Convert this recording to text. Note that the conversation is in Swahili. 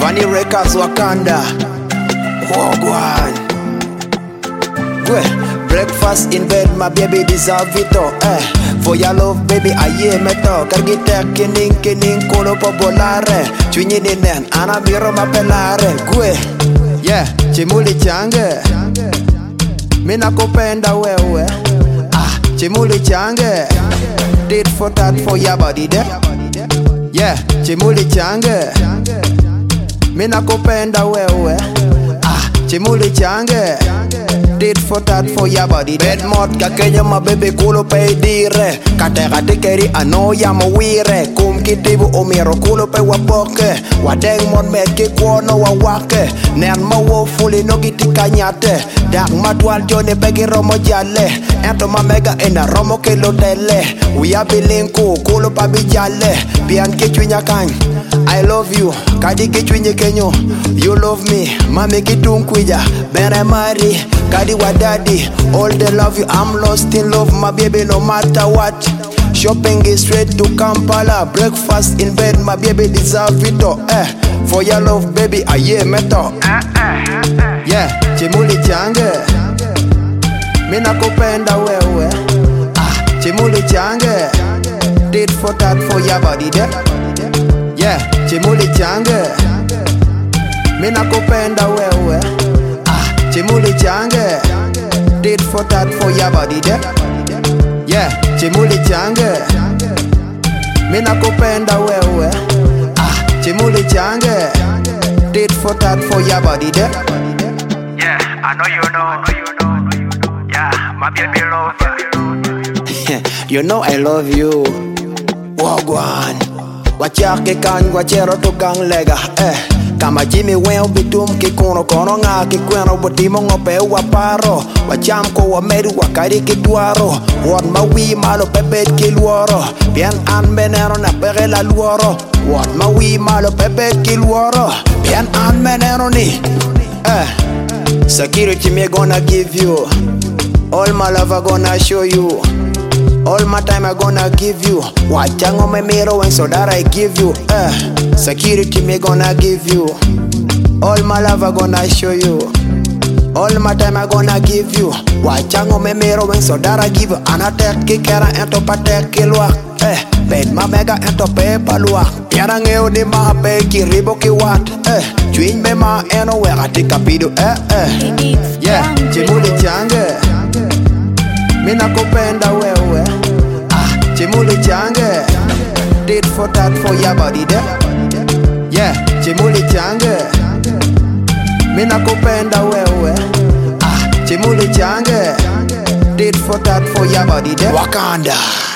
Vanny Records Wakanda. Wagwan. Breakfast in bed, my baby deserve it all. For your love, baby, I am it all. Kargita kining kolo po bolare. Chwinyi ninen, anabiro mapelare. Yeah, chimuli change. Mina kupenda wewe. Chimuli change. Did for that for your body there. Yeah, chimuli change. Mina kupenda wewe. Chimuli change. Did for that for your body. Bed mod ka Kenya my baby kulo pe dire. Katera tikeri ano ya mawire. Kum kitibu omiro kulo pe wapoke. Wadeng mod me ke kuono wawake. Nen mawo fuli no giti kanyate. Dak matwal jone pegi romo jale. Ento ma mega ena romo ke lotele. We are bilinku kulo pa bijale. Bian ke chwinya kany. I love you, kadi ke chwinye kenyo. You love me, mami kitung kwija. Bere mari, kadi wa daddy. All the love you, I'm lost in love, my baby, no matter what. Shopping is straight to Kampala. Breakfast in bed, my baby deserve it all. For your love, baby, I am it all. Yeah, chimuli change. Mina kupenda wewe. Chimuli change. Did for that for your body there. Yeah, chimuli change. Mina kupenda wewe. Chimuli change. Did for that for your body there. Yeah, chimuli change. Mina kupenda wewe. Chimuli change. Did for that for your body there. Yeah, I know you know. Yeah, my baby lover. You know I love you. Wagwan. Wachake kan wachero tukang lega. Kama Jimmy Well bitum kikuno kono nga kikweno botimo ngope waparo. Wacham ko wameru wakari kitwaro. Wad mawi malo pepet kilworo. Bien an menero na pere la luoro. Wad mawi malo pepet kilworo. Bien an menero ni. Security me gonna give you. All my love I gonna show you. All my time I gonna give you. Wachango me miro and so that I give you. Security me gonna give you. All my love I gonna show you. All my time I gonna give you. Wachango me miro and so that I give you. Anatek kikera ento patek kilwa. Bed ma mega ento pe palwa. Piana ngeo di ma pe kiribo ki wat. Chwin me ma eno wera tika pidu. Yeah, chimuli change. Mina kupenda wewe. Chimuli change. Did for that for your body there. Yeah, chimuli change. Mina kupenda wewe. Chimuli change. Did for that for your body there. Wakanda.